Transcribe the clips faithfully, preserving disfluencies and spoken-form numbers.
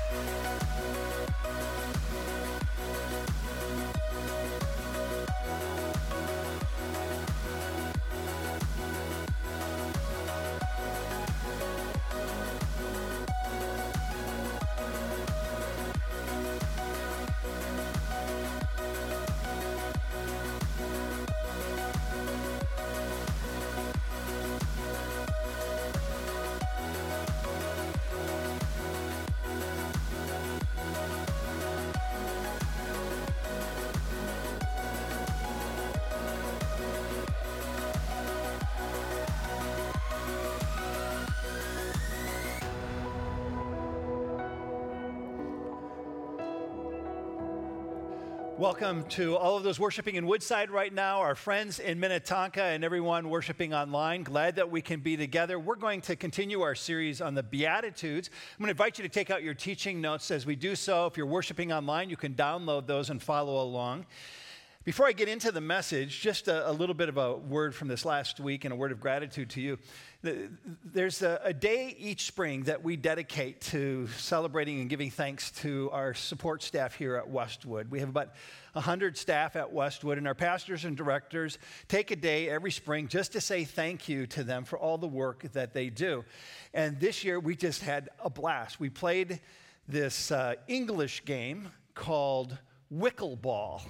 Welcome to all of those worshiping in Woodside right now, our friends in Minnetonka, and everyone worshiping online. Glad that we can be together. We're going to continue our series on the Beatitudes. I'm going to invite you to take out your teaching notes as we do so. If you're worshiping online, you can download those and follow along. Before I get into the message, just a, a little bit of a word from this last week and a word of gratitude to you. There's a, a day each spring that we dedicate to celebrating and giving thanks to our support staff here at Westwood. We have about one hundred staff at Westwood, and our pastors and directors take a day every spring just to say thank you to them for all the work that they do. And this year, we just had a blast. We played this uh, English game called Wickleball.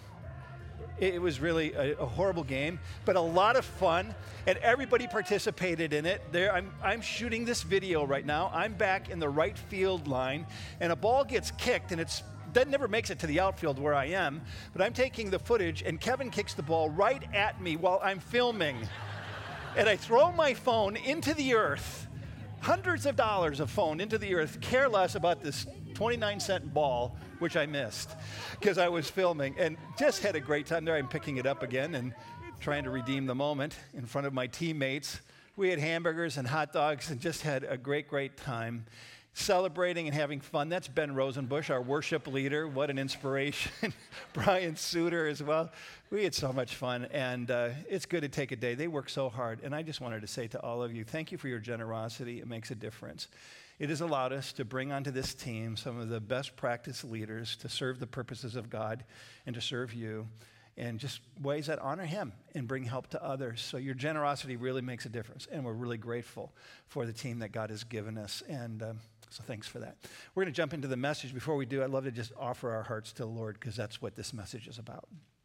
It was really a, a horrible game, but a lot of fun, and everybody participated in it. There, I'm, I'm shooting this video right now. I'm back in the right field line, and a ball gets kicked, and it's that never makes it to the outfield where I am, but I'm taking the footage, and Kevin kicks the ball right at me while I'm filming. And I throw my phone into the earth, hundreds of dollars of phone into the earth, care less about this twenty-nine cent ball, which I missed because I was filming, and just had a great time there. I'm picking it up again and trying to redeem the moment in front of my teammates. We had hamburgers and hot dogs and just had a great, great time celebrating and having fun. That's Ben Rosenbush, our worship leader. What an inspiration. Brian Suter as well. We had so much fun, and uh, it's good to take a day. They work so hard, and I just wanted to say to all of you, thank you for your generosity. It makes a difference. It has allowed us to bring onto this team some of the best practice leaders to serve the purposes of God and to serve you in just ways that honor Him and bring help to others. So your generosity really makes a difference, and we're really grateful for the team that God has given us, and um, so thanks for that. We're going to jump into the message. Before we do, I'd love to just offer our hearts to the Lord, because that's what this message is about.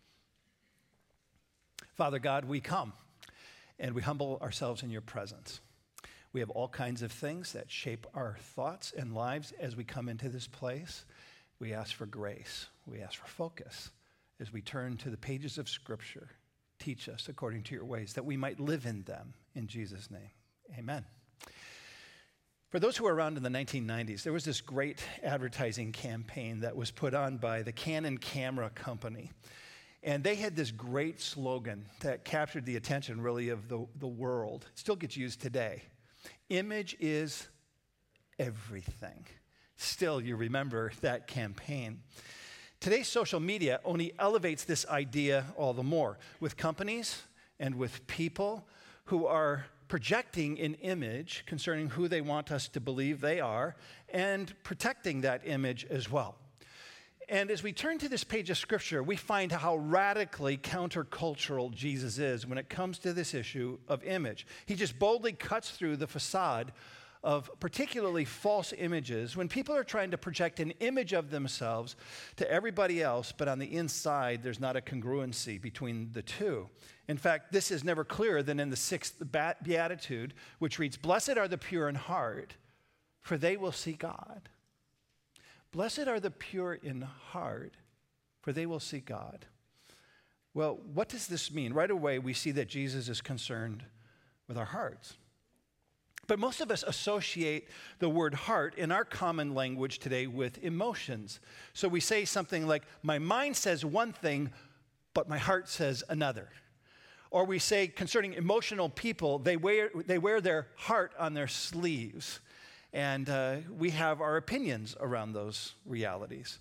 Father God, we come, and we humble ourselves in your presence. We have all kinds of things that shape our thoughts and lives as we come into this place. We ask for grace. We ask for focus as we turn to the pages of Scripture. Teach us according to your ways, that we might live in them. In Jesus' name, amen. For those who were around in the nineteen nineties, there was this great advertising campaign that was put on by the Canon Camera Company. And they had this great slogan that captured the attention, really, of the, the world. It still gets used today. Image is everything. Still, you remember that campaign. Today's social media only elevates this idea all the more, with companies and with people who are projecting an image concerning who they want us to believe they are, and protecting that image as well. And as we turn to this page of Scripture, we find how radically countercultural Jesus is when it comes to this issue of image. He just boldly cuts through the facade of particularly false images when people are trying to project an image of themselves to everybody else, but on the inside, there's not a congruency between the two. In fact, this is never clearer than in the sixth beatitude, which reads, "Blessed are the pure in heart, for they will see God." Blessed are the pure in heart, for they will see God. Well, what does this mean? Right away, we see that Jesus is concerned with our hearts. But most of us associate the word heart in our common language today with emotions. So we say something like, my mind says one thing, but my heart says another. Or we say concerning emotional people, they wear, they wear their heart on their sleeves. And uh, we have our opinions around those realities.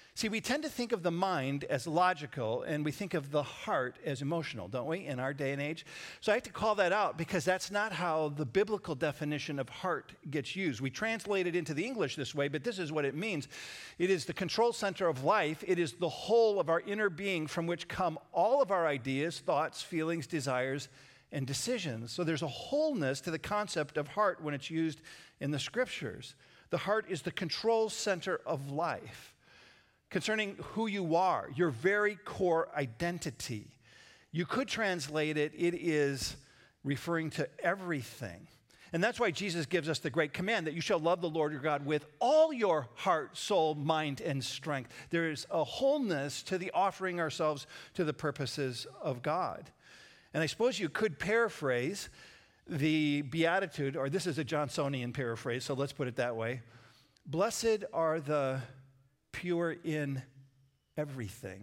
See, we tend to think of the mind as logical, and we think of the heart as emotional, don't we, in our day and age? So I have to call that out because that's not how the biblical definition of heart gets used. We translate it into the English this way, but this is what it means. It is the control center of life. It is the whole of our inner being from which come all of our ideas, thoughts, feelings, desires, and decisions. So there's a wholeness to the concept of heart when it's used in the Scriptures. The heart is the control center of life, concerning who you are, your very core identity. You could translate it, it is referring to everything. And that's why Jesus gives us the great command that you shall love the Lord your God with all your heart, soul, mind, and strength. There is a wholeness to the offering ourselves to the purposes of God. And I suppose you could paraphrase the Beatitude, or this is a Johnsonian paraphrase, so let's put it that way. Blessed are the pure in everything,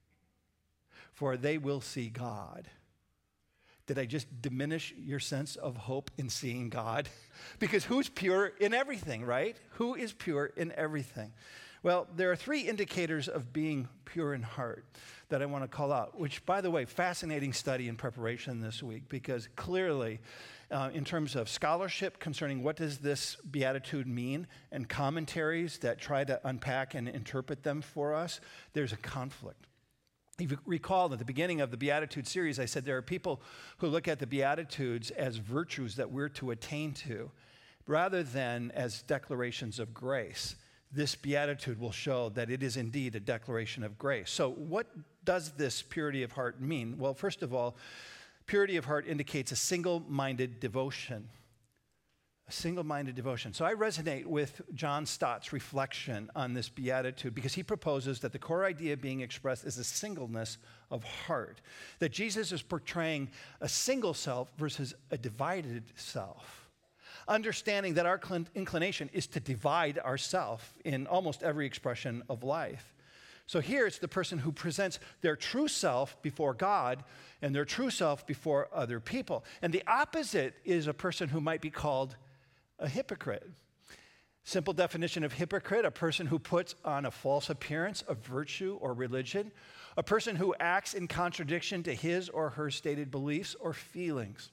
for they will see God. Did I just diminish your sense of hope in seeing God? Because who's pure in everything, right? Who is pure in everything? Well, there are three indicators of being pure in heart that I want to call out, which, by the way, fascinating study in preparation this week, because clearly, uh, in terms of scholarship concerning what does this beatitude mean and commentaries that try to unpack and interpret them for us, there's a conflict. If you recall at the beginning of the Beatitude series, I said there are people who look at the Beatitudes as virtues that we're to attain to, rather than as declarations of grace. This beatitude will show that it is indeed a declaration of grace. So what does this purity of heart mean? Well, first of all, purity of heart indicates a single-minded devotion. A single-minded devotion. So I resonate with John Stott's reflection on this beatitude because he proposes that the core idea being expressed is a singleness of heart. That Jesus is portraying a single self versus a divided self. Understanding that our inclination is to divide ourself in almost every expression of life. So here it's the person who presents their true self before God and their true self before other people. And the opposite is a person who might be called a hypocrite. Simple definition of hypocrite, a person who puts on a false appearance of virtue or religion, a person who acts in contradiction to his or her stated beliefs or feelings.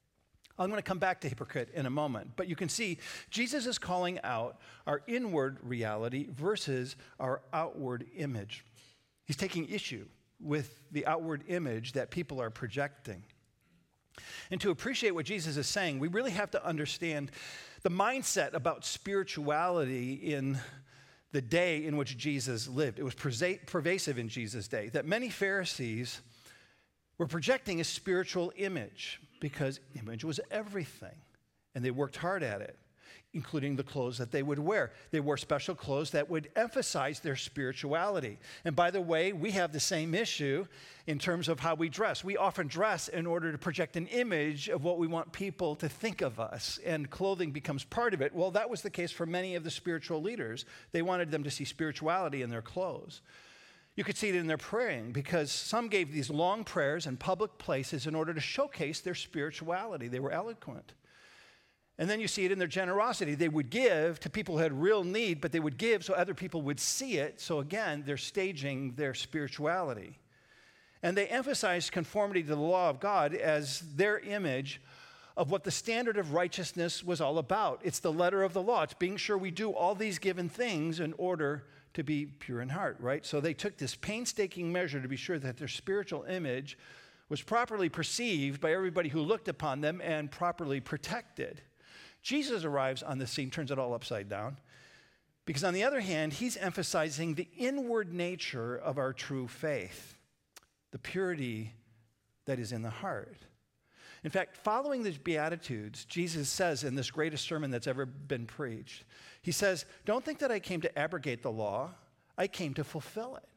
I'm going to come back to hypocrite in a moment, but you can see Jesus is calling out our inward reality versus our outward image. He's taking issue with the outward image that people are projecting. And to appreciate what Jesus is saying, we really have to understand the mindset about spirituality in the day in which Jesus lived. It was pervasive in Jesus' day, that many Pharisees were projecting a spiritual image because image was everything, and they worked hard at it, including the clothes that they would wear. They wore special clothes that would emphasize their spirituality. And by the way, we have the same issue in terms of how we dress. We often dress in order to project an image of what we want people to think of us, and clothing becomes part of it. Well, that was the case for many of the spiritual leaders. They wanted them to see spirituality in their clothes. You could see it in their praying because some gave these long prayers in public places in order to showcase their spirituality. They were eloquent. And then you see it in their generosity. They would give to people who had real need, but they would give so other people would see it. So again, they're staging their spirituality. And they emphasized conformity to the law of God as their image of what the standard of righteousness was all about. It's the letter of the law. It's being sure we do all these given things in order to be pure in heart, right? So they took this painstaking measure to be sure that their spiritual image was properly perceived by everybody who looked upon them and properly protected. Jesus arrives on the scene, turns it all upside down, because on the other hand, he's emphasizing the inward nature of our true faith, the purity that is in the heart. In fact, following these Beatitudes, Jesus says in this greatest sermon that's ever been preached, he says, don't think that I came to abrogate the law. I came to fulfill it.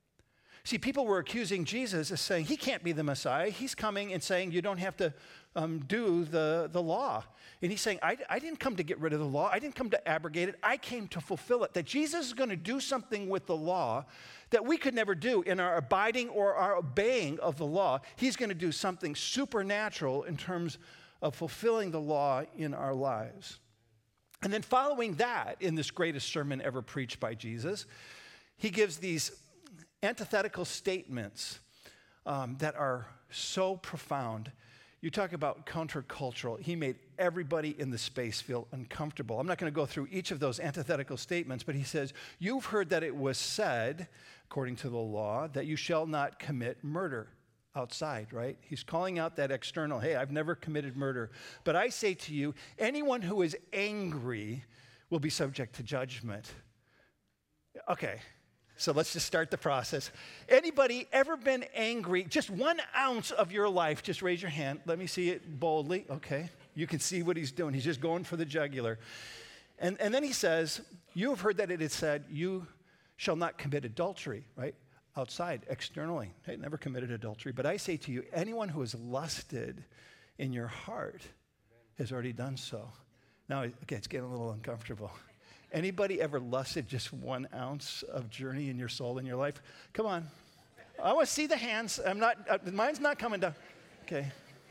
See, people were accusing Jesus of saying he can't be the Messiah. He's coming and saying you don't have to um, do the, the law. And he's saying, I, I didn't come to get rid of the law. I didn't come to abrogate it. I came to fulfill it. That Jesus is going to do something with the law that we could never do in our abiding or our obeying of the law. He's going to do something supernatural in terms of fulfilling the law in our lives. And then following that, in this greatest sermon ever preached by Jesus, he gives these antithetical statements um, that are so profound. You talk about countercultural. He made everybody in the space feel uncomfortable. I'm not going to go through each of those antithetical statements, but he says, you've heard that it was said, according to the law, that you shall not commit murder outside, right? He's calling out that external, hey, I've never committed murder. But I say to you, anyone who is angry will be subject to judgment. Okay. So let's just start the process. Anybody ever been angry? Just one ounce of your life, just raise your hand. Let me see it boldly. Okay. You can see what he's doing. He's just going for the jugular. And, and then he says, you have heard that it is said, you shall not commit adultery, right? Outside, externally. Hey, never committed adultery. But I say to you, anyone who has lusted in your heart has already done so. Now, okay, it's getting a little uncomfortable. Anybody ever lusted just one ounce of journey in your soul in your life? Come on. I want to see the hands. I'm not, uh, mine's not coming down. Okay.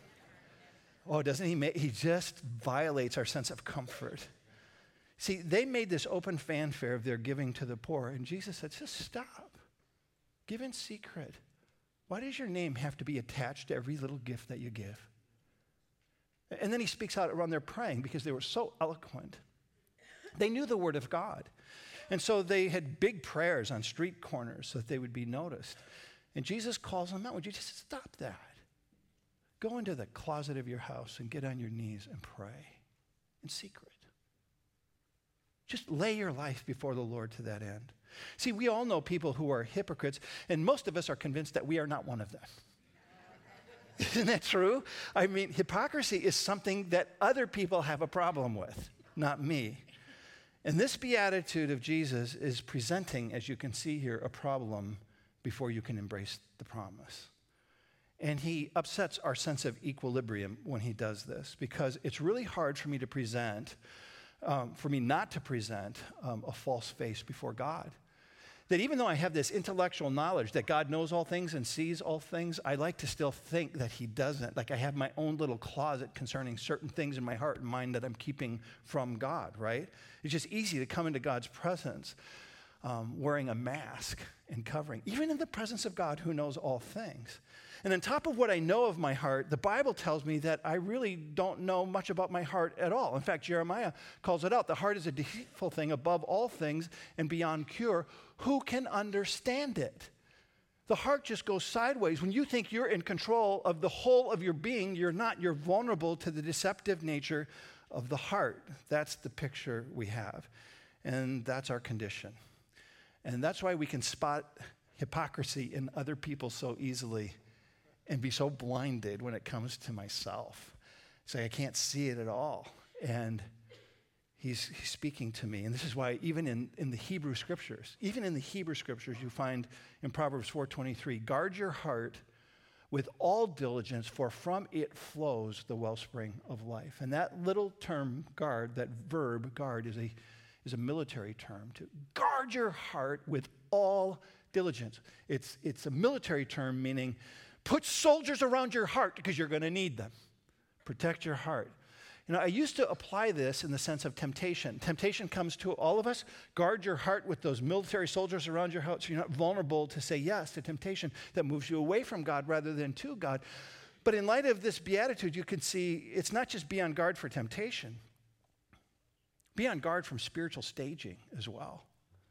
Oh, doesn't he make, he just violates our sense of comfort. See, they made this open fanfare of their giving to the poor, and Jesus said, just stop. Give in secret. Why does your name have to be attached to every little gift that you give? And then he speaks out around their praying because they were so eloquent. They knew the word of God. And so they had big prayers on street corners so that they would be noticed. And Jesus calls them out. Would you just stop that? Go into the closet of your house and get on your knees and pray in secret. Just lay your life before the Lord to that end. See, we all know people who are hypocrites, and most of us are convinced that we are not one of them. Isn't that true? I mean, hypocrisy is something that other people have a problem with, not me. And this beatitude of Jesus is presenting, as you can see here, a problem before you can embrace the promise. And he upsets our sense of equilibrium when he does this, because it's really hard for me to present, um, for me not to present um, a false face before God. That even though I have this intellectual knowledge that God knows all things and sees all things, I like to still think that he doesn't. Like I have my own little closet concerning certain things in my heart and mind that I'm keeping from God, right? It's just easy to come into God's presence um, wearing a mask and covering, even in the presence of God who knows all things. And on top of what I know of my heart, the Bible tells me that I really don't know much about my heart at all. In fact, Jeremiah calls it out. The heart is a deceitful thing above all things and beyond cure. Who can understand it? The heart just goes sideways. When you think you're in control of the whole of your being, you're not. You're vulnerable to the deceptive nature of the heart. That's the picture we have. And that's our condition. And that's why we can spot hypocrisy in other people so easily and be so blinded when it comes to myself. Say, I can't see it at all. And he's, he's speaking to me. And this is why even in, in the Hebrew scriptures, even in the Hebrew scriptures, you find in Proverbs four twenty-three, guard your heart with all diligence, for from it flows the wellspring of life. And that little term, guard, that verb, guard, is a, is a military term. To guard your heart with all diligence. It's, it's a military term meaning put soldiers around your heart because you're going to need them. Protect your heart. You know, I used to apply this in the sense of temptation. Temptation comes to all of us. Guard your heart with those military soldiers around your heart so you're not vulnerable to say yes to temptation that moves you away from God rather than to God. But in light of this beatitude, you can see it's not just be on guard for temptation. Be on guard from spiritual staging as well.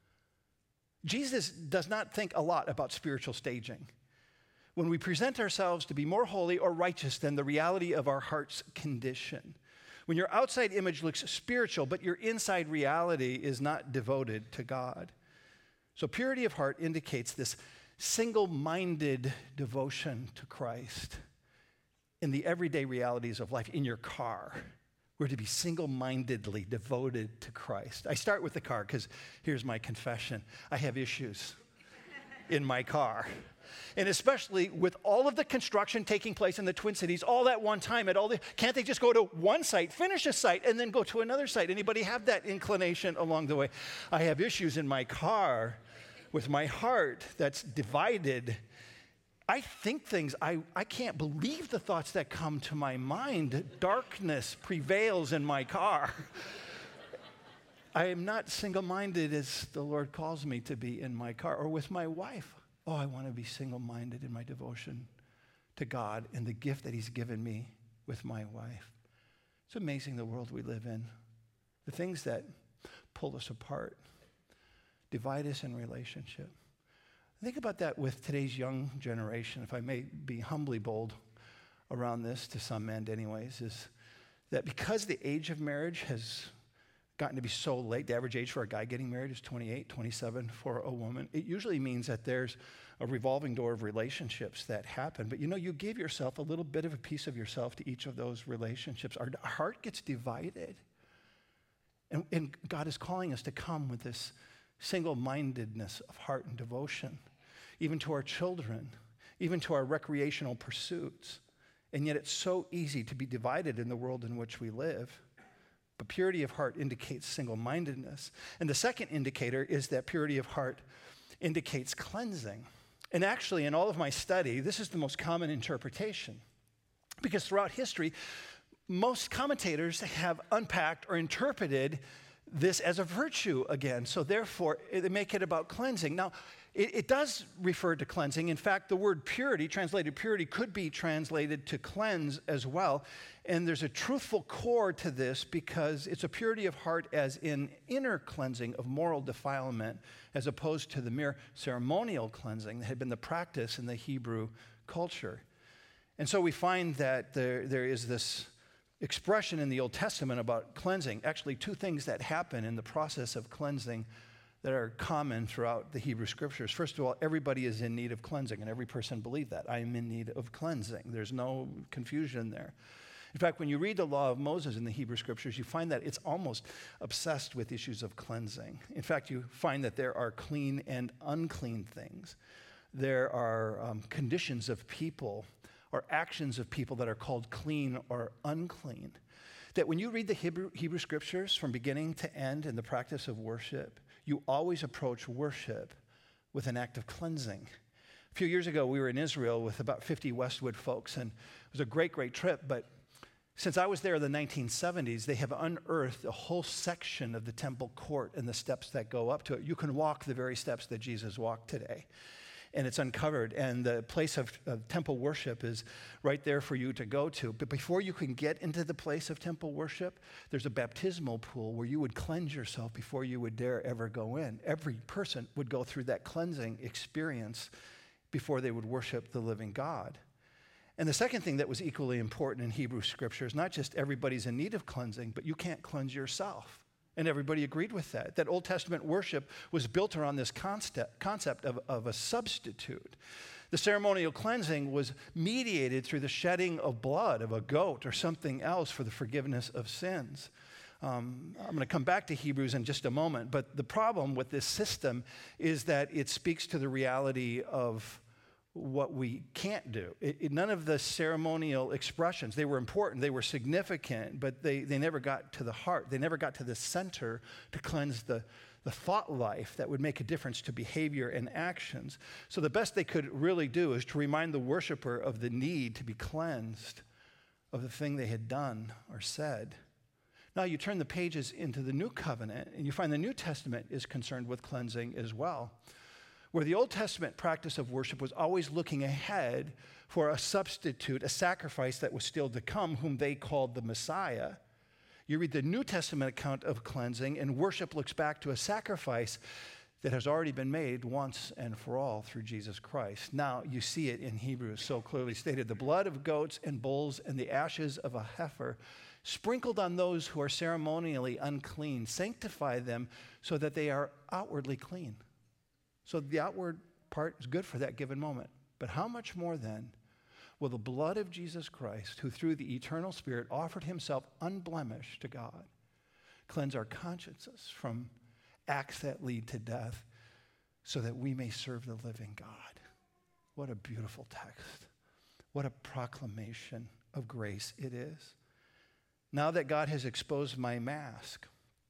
Jesus does not think a lot about spiritual staging. When we present ourselves to be more holy or righteous than the reality of our heart's condition. When your outside image looks spiritual, but your inside reality is not devoted to God. So purity of heart indicates this single-minded devotion to Christ in the everyday realities of life. In your car, we're to be single-mindedly devoted to Christ. I start with the car because here's my confession. I have issues in my car. And especially with all of the construction taking place in the Twin Cities all at one time, at all the, can't they just go to one site, finish a site, and then go to another site? Anybody have that inclination along the way? I have issues in my car with my heart that's divided. I think things, I, I can't believe the thoughts that come to my mind. Darkness prevails in my car. I am not single-minded as the Lord calls me to be in my car or with my wife. Oh, I want to be single-minded in my devotion to God and the gift that he's given me with my wife. It's amazing the world we live in. The things that pull us apart, divide us in relationship. Think about that with today's young generation, if I may be humbly bold around this, to some end anyways, is that because the age of marriage has gotten to be so late, the average age for a guy getting married is twenty-eight, twenty-seven for a woman, it usually means that there's a revolving door of relationships that happen. But you know, you give yourself a little bit of a piece of yourself to each of those relationships. Our heart gets divided. And, and God is calling us to come with this single-mindedness of heart and devotion, even to our children, even to our recreational pursuits. And yet it's so easy to be divided in the world in which we live. But purity of heart indicates single-mindedness. And the second indicator is that purity of heart indicates cleansing. And actually, in all of my study, this is the most common interpretation. Because throughout history, most commentators have unpacked or interpreted this as a virtue again. So therefore, they make it about cleansing. Now, it, it does refer to cleansing. In fact, the word purity, translated purity, could be translated to cleanse as well. And there's a truthful core to this because it's a purity of heart as in inner cleansing of moral defilement as opposed to the mere ceremonial cleansing that had been the practice in the Hebrew culture. And so we find that there, there is this expression in the Old Testament about cleansing, actually two things that happen in the process of cleansing that are common throughout the Hebrew Scriptures. First of all, everybody is in need of cleansing, and every person believed that. I am in need of cleansing. There's no confusion there. In fact, when you read the law of Moses in the Hebrew Scriptures, you find that it's almost obsessed with issues of cleansing. In fact, you find that there are clean and unclean things. There are um, conditions of people or actions of people that are called clean or unclean. That when you read the Hebrew, Hebrew Scriptures from beginning to end in the practice of worship, you always approach worship with an act of cleansing. A few years ago, we were in Israel with about fifty Westwood folks, and it was a great, great trip. But since I was there in the nineteen seventies, they have unearthed a whole section of the temple court and the steps that go up to it. You can walk the very steps that Jesus walked today. And it's uncovered, and the place of, of temple worship is right there for you to go to. But before you can get into the place of temple worship, there's a baptismal pool where you would cleanse yourself before you would dare ever go in. Every person would go through that cleansing experience before they would worship the living God. And the second thing that was equally important in Hebrew Scripture is not just everybody's in need of cleansing, but you can't cleanse yourself. And everybody agreed with that. That Old Testament worship was built around this concept, concept of, of a substitute. The ceremonial cleansing was mediated through the shedding of blood of a goat or something else for the forgiveness of sins. Um, I'm going to come back to Hebrews in just a moment, but the problem with this system is that it speaks to the reality of what we can't do. It, it, none of the ceremonial expressions, they were important, they were significant, but they, they never got to the heart. They never got to the center to cleanse the, the thought life that would make a difference to behavior and actions. So the best they could really do is to remind the worshiper of the need to be cleansed of the thing they had done or said. Now you turn the pages into the New Covenant, and you find the New Testament is concerned with cleansing as well. Where the Old Testament practice of worship was always looking ahead for a substitute, a sacrifice that was still to come, whom they called the Messiah. You read the New Testament account of cleansing, and worship looks back to a sacrifice that has already been made once and for all through Jesus Christ. Now, you see it in Hebrews so clearly stated, the blood of goats and bulls and the ashes of a heifer sprinkled on those who are ceremonially unclean, sanctify them so that they are outwardly clean. So the outward part is good for that given moment. But how much more then will the blood of Jesus Christ, who through the eternal Spirit offered himself unblemished to God, cleanse our consciences from acts that lead to death so that we may serve the living God? What a beautiful text. What a proclamation of grace it is. Now that God has exposed my mask,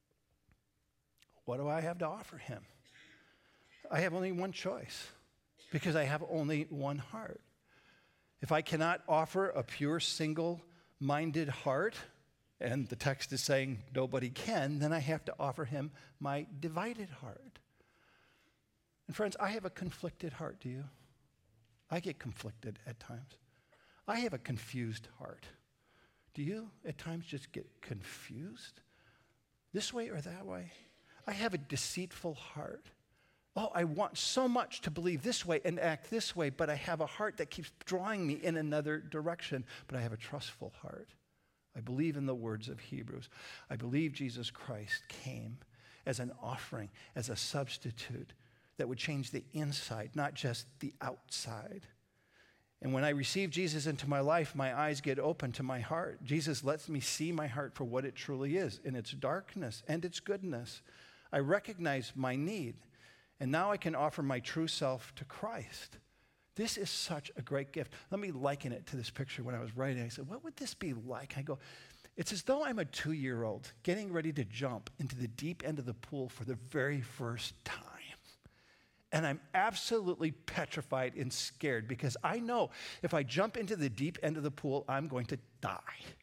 what do I have to offer him? I have only one choice because I have only one heart. If I cannot offer a pure, single-minded heart and the text is saying nobody can, then I have to offer him my divided heart. And friends, I have a conflicted heart, do you? I get conflicted at times. I have a confused heart. Do you at times just get confused? This way or that way? I have a deceitful heart. Oh, I want so much to believe this way and act this way, but I have a heart that keeps drawing me in another direction. But I have a trustful heart. I believe in the words of Hebrews. I believe Jesus Christ came as an offering, as a substitute that would change the inside, not just the outside. And when I receive Jesus into my life, my eyes get open to my heart. Jesus lets me see my heart for what it truly is, in its darkness and its goodness. I recognize my need. And now I can offer my true self to Christ. This is such a great gift. Let me liken it to this picture when I was writing. I said, what would this be like? I go, it's as though I'm a two-year-old getting ready to jump into the deep end of the pool for the very first time. And I'm absolutely petrified and scared because I know if I jump into the deep end of the pool, I'm going to die.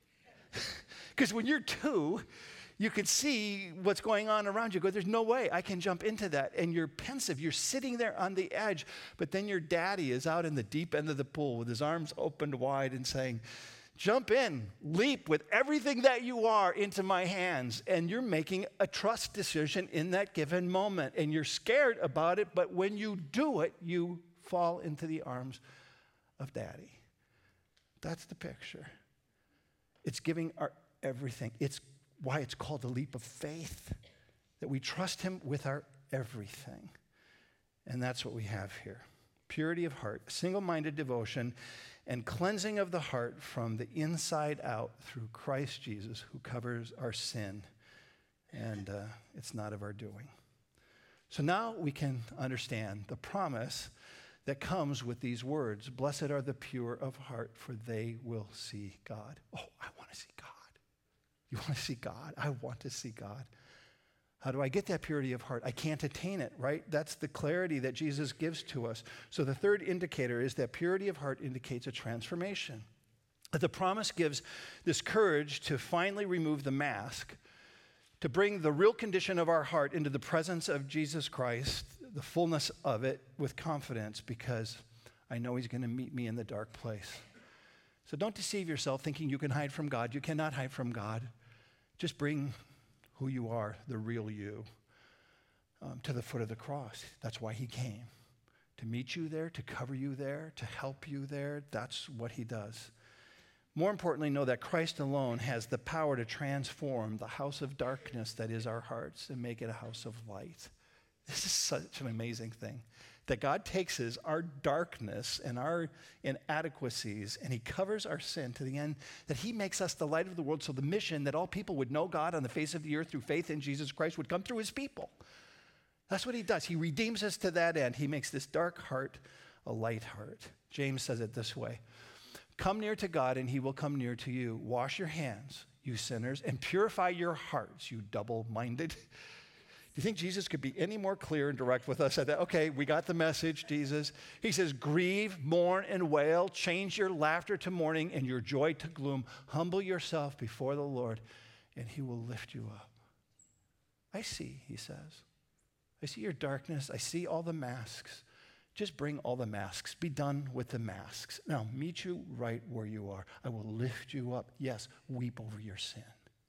Because when you're two, you can see what's going on around you. Go, there's no way I can jump into that. And you're pensive. You're sitting there on the edge. But then your daddy is out in the deep end of the pool with his arms opened wide and saying, jump in, leap with everything that you are into my hands. And you're making a trust decision in that given moment. And you're scared about it. But when you do it, you fall into the arms of daddy. That's the picture. It's giving our everything. It's why it's called the leap of faith, that we trust him with our everything. And that's what we have here. Purity of heart, single-minded devotion, and cleansing of the heart from the inside out through Christ Jesus, who covers our sin. And uh, it's not of our doing. So now we can understand the promise that comes with these words. Blessed are the pure of heart, for they will see God. Oh, I want to see God. You want to see God? I want to see God. How do I get that purity of heart? I can't attain it, right? That's the clarity that Jesus gives to us. So the third indicator is that purity of heart indicates a transformation. The promise gives this courage to finally remove the mask, to bring the real condition of our heart into the presence of Jesus Christ, the fullness of it, with confidence, because I know he's going to meet me in the dark place. So don't deceive yourself thinking you can hide from God. You cannot hide from God. Just bring who you are, the real you, um, to the foot of the cross. That's why he came, to meet you there, to cover you there, to help you there. That's what he does. More importantly, know that Christ alone has the power to transform the house of darkness that is our hearts and make it a house of light. This is such an amazing thing, that God takes his, our darkness and our inadequacies, and he covers our sin to the end that he makes us the light of the world, so the mission that all people would know God on the face of the earth through faith in Jesus Christ would come through his people. That's what he does. He redeems us to that end. He makes this dark heart a light heart. James says it this way: come near to God and he will come near to you. Wash your hands, you sinners, and purify your hearts, you double-minded. Do you think Jesus could be any more clear and direct with us at that? Okay, we got the message, Jesus. He says, grieve, mourn, and wail. Change your laughter to mourning and your joy to gloom. Humble yourself before the Lord, and he will lift you up. I see, he says. I see your darkness. I see all the masks. Just bring all the masks. Be done with the masks. Now, meet you right where you are. I will lift you up. Yes, weep over your sin.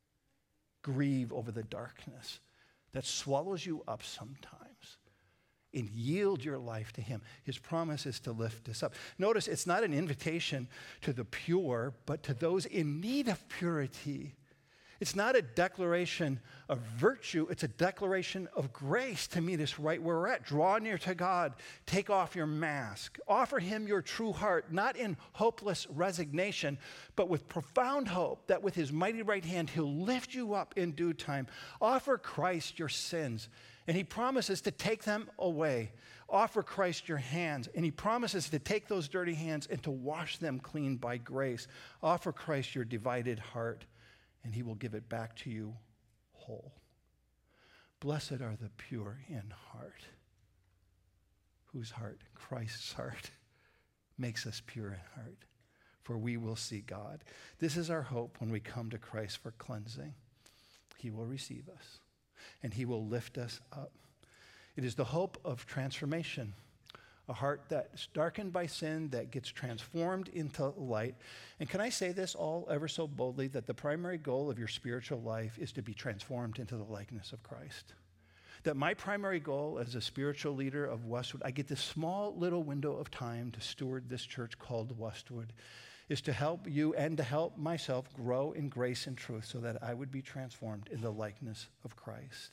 Grieve over the darkness that swallows you up sometimes, and yield your life to him. His promise is to lift us up. Notice it's not an invitation to the pure, but to those in need of purity. It's not a declaration of virtue. It's a declaration of grace to meet us right where we're at. Draw near to God. Take off your mask. Offer him your true heart, not in hopeless resignation, but with profound hope that with his mighty right hand, he'll lift you up in due time. Offer Christ your sins, and he promises to take them away. Offer Christ your hands, and he promises to take those dirty hands and to wash them clean by grace. Offer Christ your divided heart, and he will give it back to you whole. Blessed are the pure in heart. Whose heart? Christ's heart makes us pure in heart. for we will see God. This is our hope when we come to Christ for cleansing. He will receive us, and he will lift us up. It is the hope of transformation, a heart that's darkened by sin that gets transformed into light. And can I say this all ever so boldly, that the primary goal of your spiritual life is to be transformed into the likeness of Christ? That my primary goal as a spiritual leader of Westwood, I get this small little window of time to steward this church called Westwood, is to help you and to help myself grow in grace and truth so that I would be transformed in the likeness of Christ.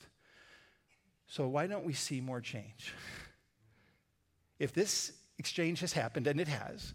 So why don't we see more change? If this exchange has happened, and it has,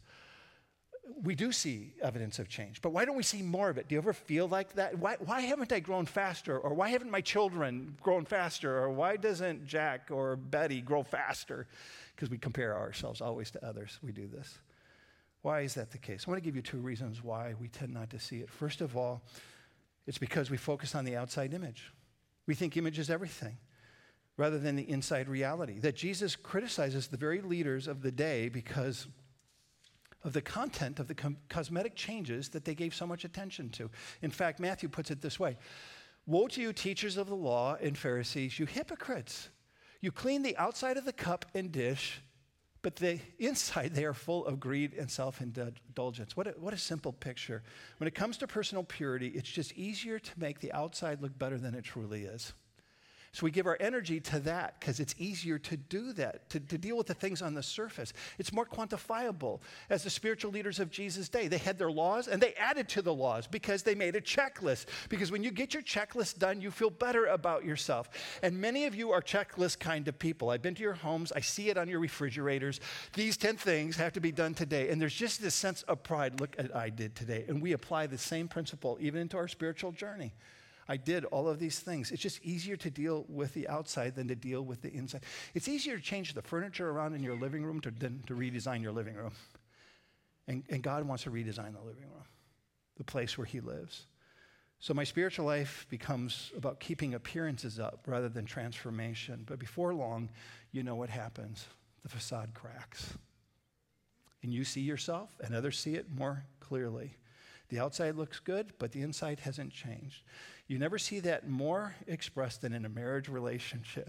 we do see evidence of change, but why don't we see more of it? Do you ever feel like that? Why, why haven't I grown faster? Or why haven't my children grown faster? Or why doesn't Jack or Betty grow faster? Because we compare ourselves always to others. We do this. Why is that the case? I want to give you two reasons why we tend not to see it. First of all, it's because we focus on the outside image. We think image is everything, rather than the inside reality. That Jesus criticizes the very leaders of the day because of the content of the com- cosmetic changes that they gave so much attention to. In fact, Matthew puts it this way: woe to you, teachers of the law and Pharisees, you hypocrites! You clean the outside of the cup and dish, but the inside they are full of greed and self-indulgence. What a, what a simple picture. When it comes to personal purity, it's just easier to make the outside look better than it truly is. So we give our energy to that because it's easier to do that, to, to deal with the things on the surface. It's more quantifiable. As the spiritual leaders of Jesus' day, they had their laws and they added to the laws because they made a checklist. Because when you get your checklist done, you feel better about yourself. And many of you are checklist kind of people. I've been to your homes. I see it on your refrigerators. These ten things have to be done today. And there's just this sense of pride. Look at what I did today. And we apply the same principle even into our spiritual journey. I did all of these things. It's just easier to deal with the outside than to deal with the inside. It's easier to change the furniture around in your living room to, than to redesign your living room. And, and God wants to redesign the living room, the place where he lives. So my spiritual life becomes about keeping appearances up rather than transformation. But before long, you know what happens. The facade cracks. And you see yourself, and others see it more clearly. The outside looks good, but the inside hasn't changed. You never see that more expressed than in a marriage relationship.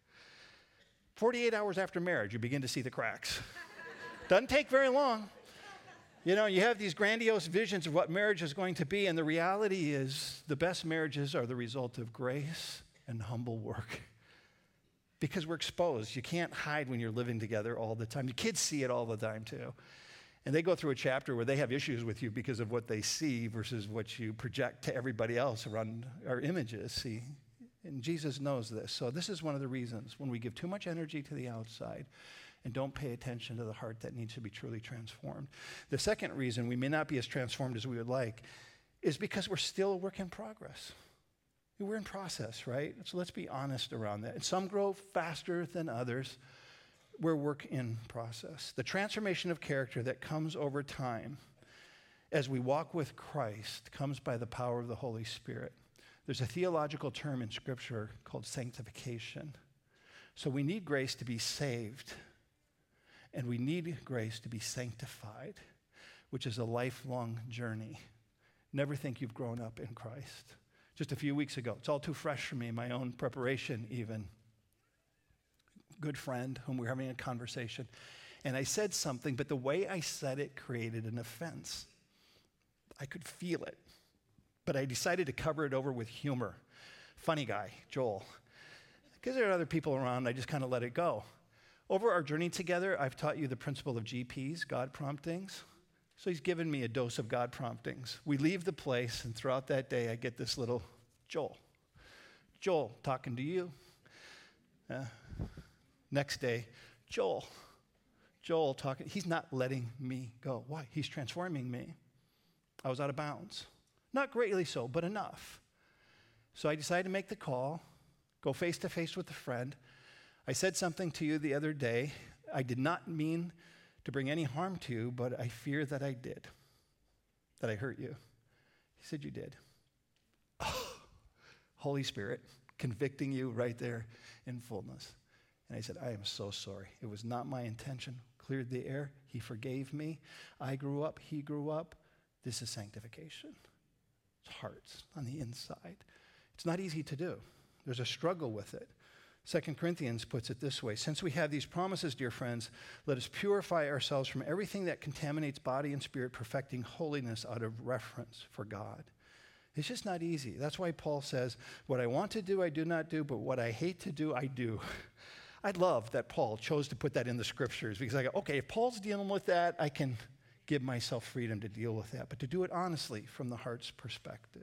forty-eight hours after marriage, you begin to see the cracks. Doesn't take very long. You know, you have these grandiose visions of what marriage is going to be, and the reality is the best marriages are the result of grace and humble work. Because we're exposed. You can't hide when you're living together all the time. The kids see it all the time, too. And they go through a chapter where they have issues with you because of what they see versus what you project to everybody else around our images, see? And Jesus knows this. So this is one of the reasons when we give too much energy to the outside and don't pay attention to the heart that needs to be truly transformed. The second reason we may not be as transformed as we would like is because we're still a work in progress. We're in process, right? So let's be honest around that. And some grow faster than others. We're work in process. The transformation of character that comes over time as we walk with Christ comes by the power of the Holy Spirit. There's a theological term in Scripture called sanctification. So we need grace to be saved, and we need grace to be sanctified, which is a lifelong journey. Never think you've grown up in Christ. Just a few weeks ago, it's all too fresh for me, my own preparation even. Good friend whom we were having a conversation, and I said something, but the way I said it created an offense. I could feel it, but I decided to cover it over with humor. Funny guy, Joel. Because there are other people around, I just kind of let it go. Over our journey together, I've taught you the principle of G Ps, God promptings. So he's given me a dose of God promptings. We leave the place, and throughout that day, I get this little Joel. Joel, talking to you. Uh, Next day, Joel. Joel talking. He's not letting me go. Why? He's transforming me. I was out of bounds. Not greatly so, but enough. So I decided to make the call, go face to face with a friend. I said something to you the other day. I did not mean to bring any harm to you, but I fear that I did, that I hurt you. He said, you did. Oh, Holy Spirit convicting you right there in fullness. And I said, I am so sorry. It was not my intention. Cleared the air. He forgave me. I grew up. He grew up. This is sanctification. It's hearts on the inside. It's not easy to do. There's a struggle with it. Second Corinthians puts it this way: since we have these promises, dear friends, let us purify ourselves from everything that contaminates body and spirit, perfecting holiness out of reverence for God. It's just not easy. That's why Paul says, what I want to do, I do not do, but what I hate to do, I do. I love that Paul chose to put that in the scriptures, because I go, okay, if Paul's dealing with that, I can give myself freedom to deal with that, but to do it honestly from the heart's perspective.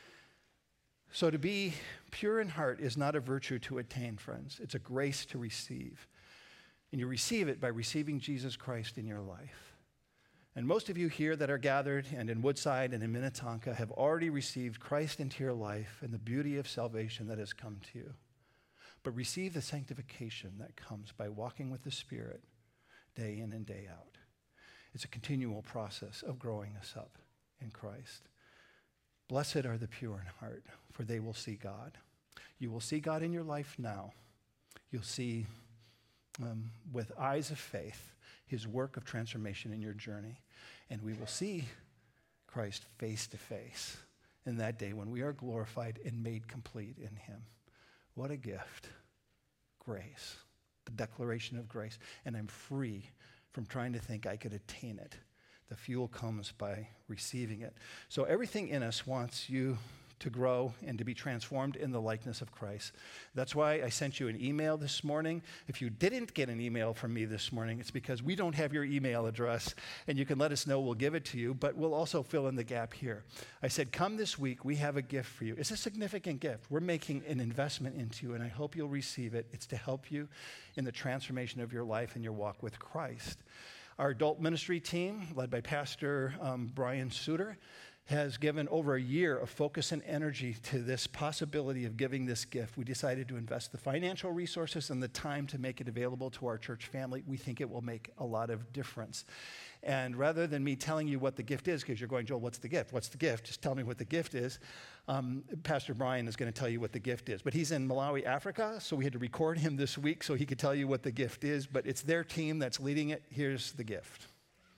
So to be pure in heart is not a virtue to attain, friends. It's a grace to receive. And you receive it by receiving Jesus Christ in your life. And most of you here that are gathered and in Woodside and in Minnetonka have already received Christ into your life and the beauty of salvation that has come to you. But receive the sanctification that comes by walking with the Spirit day in and day out. It's a continual process of growing us up in Christ. Blessed are the pure in heart, for they will see God. You will see God in your life now. You'll see um, with eyes of faith his work of transformation in your journey. And we will see Christ face to face in that day when we are glorified and made complete in him. What a gift. Grace. The declaration of grace. And I'm free from trying to think I could attain it. The fuel comes by receiving it. So everything in us wants you to grow and to be transformed in the likeness of Christ. That's why I sent you an email this morning. If you didn't get an email from me this morning, it's because we don't have your email address, and you can let us know. We'll give it to you, but we'll also fill in the gap here. I said, come this week. We have a gift for you. It's a significant gift. We're making an investment into you, and I hope you'll receive it. It's to help you in the transformation of your life and your walk with Christ. Our adult ministry team, led by Pastor um, Brian Suter, has given over a year of focus and energy to this possibility of giving this gift. We decided to invest the financial resources and the time to make it available to our church family. We think it will make a lot of difference. And rather than me telling you what the gift is, because you're going, Joel, what's the gift? What's the gift? Just tell me what the gift is. Um, Pastor Brian is going to tell you what the gift is. But he's in Malawi, Africa, so we had to record him this week so he could tell you what the gift is. But it's their team that's leading it. Here's the gift.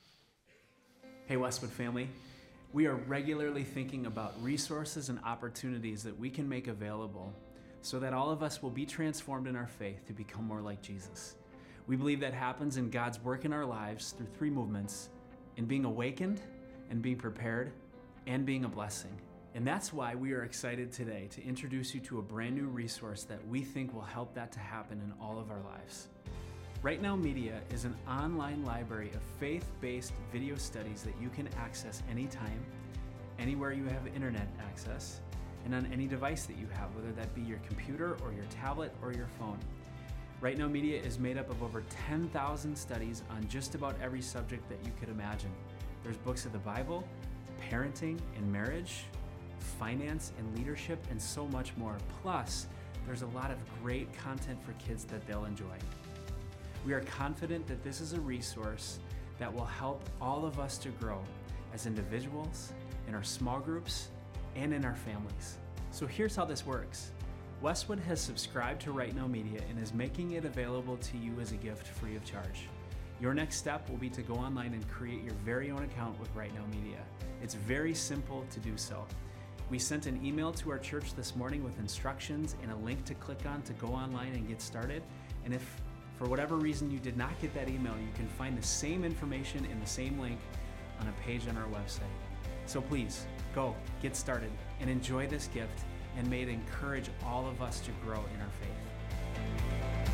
Hey, Westwood family. We are regularly thinking about resources and opportunities that we can make available so that all of us will be transformed in our faith to become more like Jesus. We believe that happens in God's work in our lives through three movements: in being awakened, and being prepared, and being a blessing. And that's why we are excited today to introduce you to a brand new resource that we think will help that to happen in all of our lives. Right Now Media is an online library of faith-based video studies that you can access anytime, anywhere you have internet access, and on any device that you have, whether that be your computer or your tablet or your phone. Right Now Media is made up of over ten thousand studies on just about every subject that you could imagine. There's books of the Bible, parenting and marriage, finance and leadership, and so much more. Plus, there's a lot of great content for kids that they'll enjoy. We are confident that this is a resource that will help all of us to grow as individuals, in our small groups, and in our families. So here's how this works. Westwood has subscribed to Right Now Media and is making it available to you as a gift free of charge. Your next step will be to go online and create your very own account with Right Now Media. It's very simple to do so. We sent an email to our church this morning with instructions and a link to click on to go online and get started. And if for whatever reason you did not get that email, you can find the same information in the same link on a page on our website. So please, go, get started, and enjoy this gift, and may it encourage all of us to grow in our faith.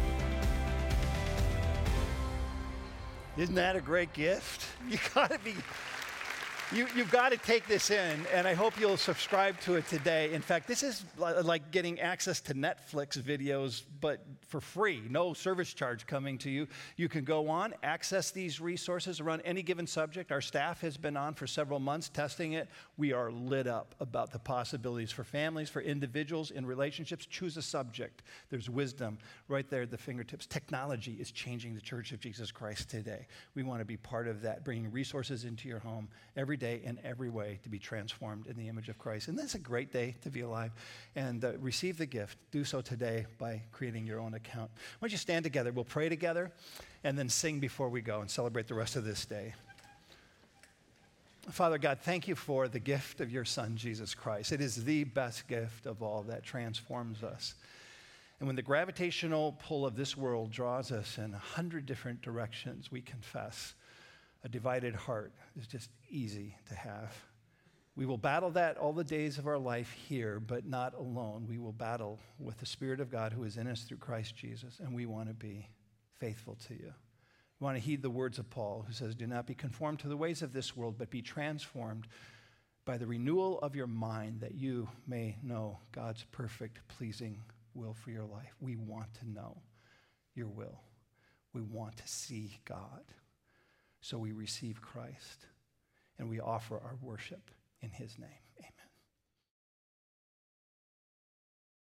Isn't that a great gift? You gotta be, you, you've got to take this in, and I hope you'll subscribe to it today. In fact, this is like getting access to Netflix videos, but for free, no service charge coming to you. You can go on, access these resources around any given subject. Our staff has been on for several months testing it. We are lit up about the possibilities for families, for individuals, in relationships. Choose a subject. There's wisdom right there at the fingertips. Technology is changing the Church of Jesus Christ today. We want to be part of that, bringing resources into your home every day in every way to be transformed in the image of Christ. And that's a great day to be alive. And uh, receive the gift. Do so today by creating your own account. Why don't you stand together? We'll pray together and then sing before we go and celebrate the rest of this day. Father God, thank you for the gift of your Son, Jesus Christ. It is the best gift of all that transforms us. And when the gravitational pull of this world draws us in a hundred different directions, we confess a divided heart is just easy to have. We will battle that all the days of our life here, but not alone. We will battle with the Spirit of God who is in us through Christ Jesus, and we want to be faithful to you. We want to heed the words of Paul, who says, do not be conformed to the ways of this world, but be transformed by the renewal of your mind, that you may know God's perfect, pleasing will for your life. We want to know your will. We want to see God. So we receive Christ, and we offer our worship in his name. Amen.